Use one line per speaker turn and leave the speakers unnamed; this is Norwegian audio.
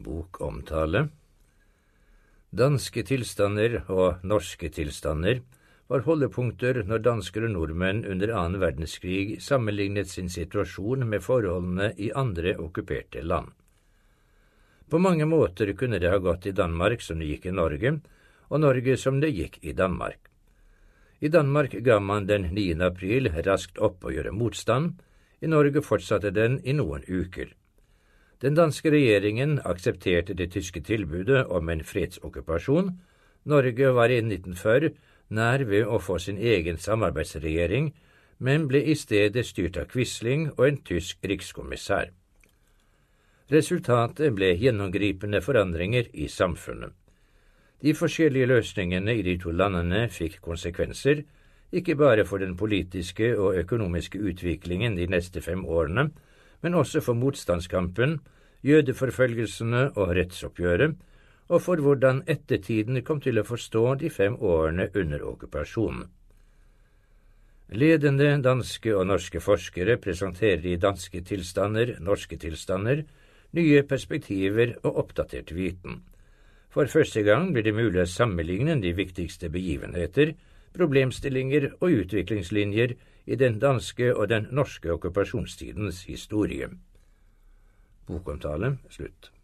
Bokomtale. Danske tilstander og norske tilstander var holdepunkter når dansker og nordmenn under annen verdenskrig sammenlignet sin situasjon med forholdene i andre okkuperte land. På mange måter kunne det ha gått i Danmark som det gikk i Norge, og Norge som det gikk i Danmark. I Danmark ga man den 9. april raskt opp å gjøre motstand, i Norge fortsatte den i noen uker. Den danske regjeringen aksepterte det tyske tilbudet om en fredsokkupasjon. Norge var i 1940 nær ved å få sin egen samarbeidsregjering, men ble i stedet styrt av Quisling og en tysk rikskommissær. Resultatet ble gjennomgripende forandringer i samfunnet. De forskjellige løsningene i de to landene fikk konsekvenser, ikke bare for den politiske og økonomiske utviklingen de neste 5 årene, men også for motstandskampen, jødeforfølgelsene og rettsoppgjøret, og for hvordan ettertiden kom til å forstå de 5 årene under okkupasjonen. Ledende danske og norske forskere presenterer i danske tilstander, norske tilstander, nye perspektiver og oppdatert viten. For første gang blir det mulig å sammenligne de viktigste begivenheter, problemstillinger og utviklingslinjer i den danske og den norske okkupasjonstidens historie. Bokomtale slutt.